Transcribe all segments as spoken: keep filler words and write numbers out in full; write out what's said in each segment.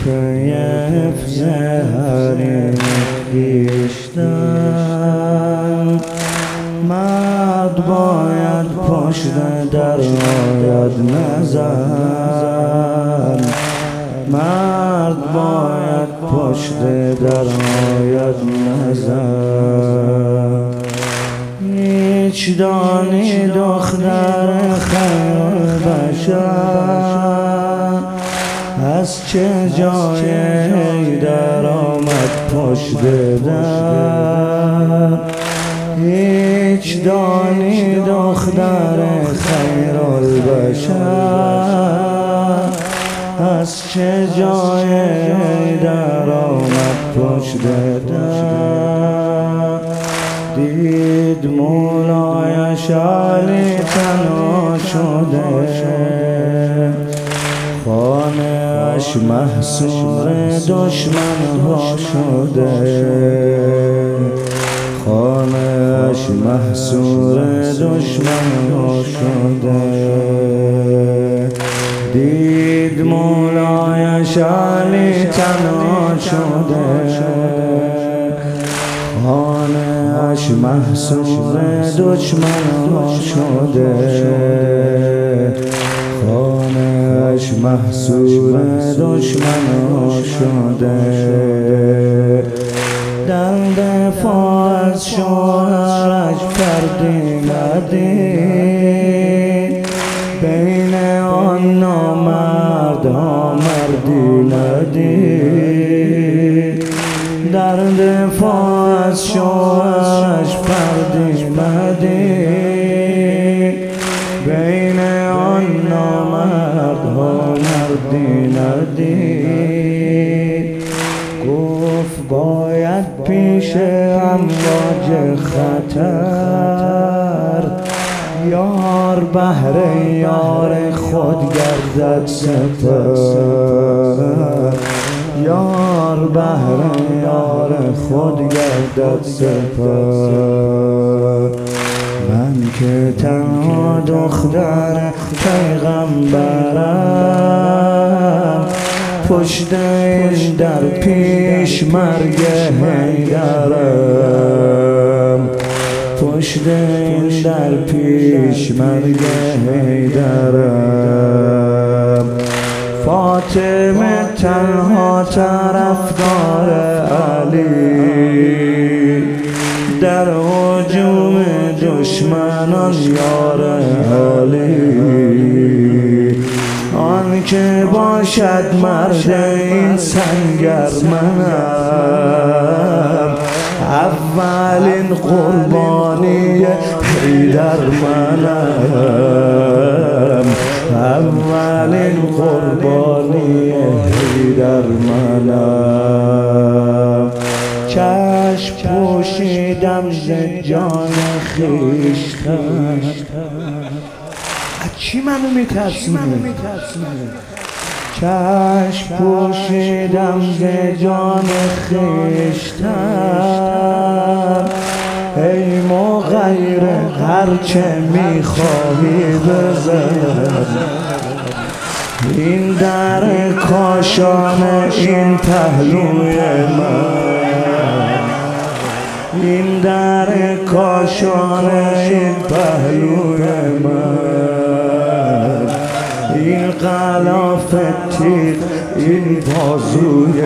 حفظ حریم خویشتن مرد باید پشت در آید نزن مرد باید پشت در آید نزن هیچ دانی دختر خیر بشر از چه جایی در آمد پشت در هیچ دانی دختر خیر البشر از چه جایی در آمد پشت در دید مولایش علی تنها شده خانه اش محصور دشمن ها شده خانه اش محصور دشمن ها شده دید مولایش علی تنها شده خانه اش محصور دشمن ها شده خانه اش محصور دشمن ها شده در دفاع از شوهرش پردی ندید بین آن نامردها مردی ندید در دفاع از شوهرش پردی ندید بین آن نامردها مردی ندید گفت باید پیش امواج خطر یار بهر یار خود گردد سپر یار بهر یار خود گردد سپر من که تنها دختر پیغمبرم پشت این در پیش مرگ حیدرم پشت این در پیش مرگ حیدرم فاطمه تنها طرفدار علی در هجوم دشمنان یار علی آن که باشد مرد این سنگر منم اولین قربانی حیدر منم اولین قربانی حیدر منم چشم پوشیدم ز جان خویشتن از چی منو میترسونی؟ چشم پوشیدم ز جان خویشتن ای مغیر هرچه میخواهی بزن این در کاشان این پهلوی من این در کاشان این پهلوی من این غلاف تیغ این بازوی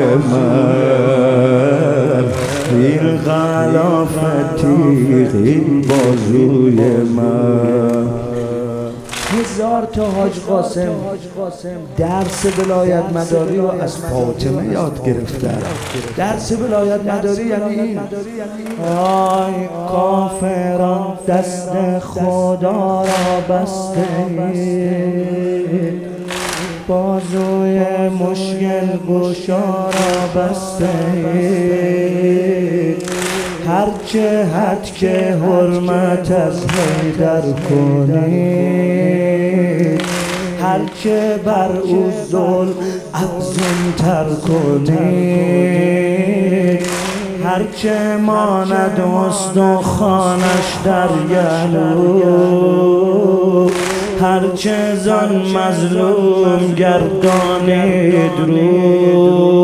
من این غلاف تیغ این بازوی من هزار تا حاج قاسم درس ولایت مداری رو از فاطمه یاد گرفتن درس ولایت مداری یعنی این آی کافران دست خدا را بسته اید بازوی مشکل گشا را بسته اید هرچه حد که حرمت از حیدر کنید هرچه بر او ظلم افزون تر کنید هرچه ماند استخوانش در گلو هرچه زن مظلوم گردانید رو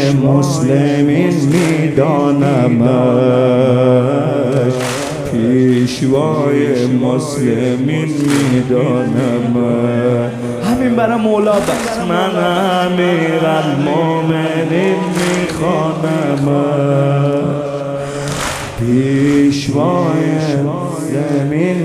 مسلمین میدانمش، پیشوای مسلمین میدانمش. همین برای مولا بس من امیر المومنین میخوانمش، پیشوای مسلمین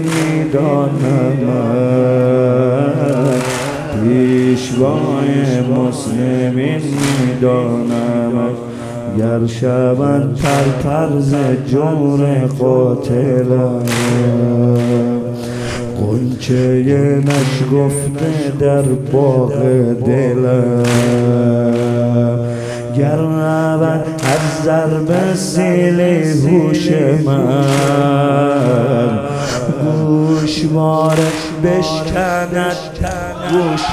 میدانمش، پیشوای مسلمین میدانمش. گر شوند پر پرز جور قاتلم، غنچه نشگفته در باغ دلم. گر رود از ضرب سیل هوش من، گوشواره بشکند گوش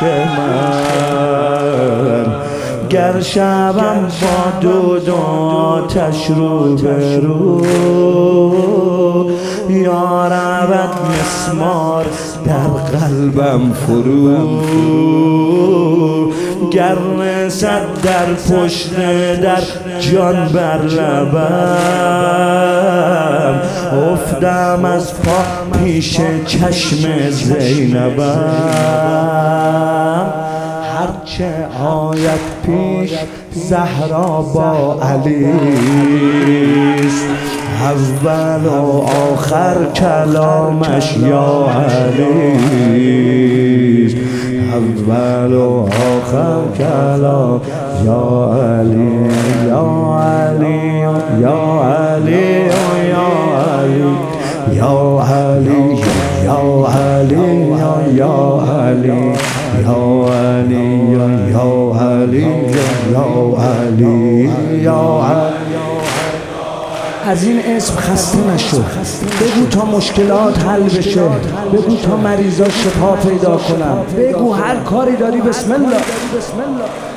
من. گر شبم با دود و آتش رو به رو، یا رود مسمار در قلبم فرو. گر رسد در پشت در جان بر لبم، افتم از پا پیش چشم زینبم. هرچه آید پیش زهرا با علیست، اول و آخر کلامش یا علیست، اول و آخر کلام یا علی یا علی یا علی یا علی یا علی یا علی یا علی یا علی یا علی یا علی یا علی. از این اسم خسته نشو، بگو تا مشکلات حل بشه، بگو تا مریضا شفا پیدا کنن، بگو هر کاری داری بسم الله.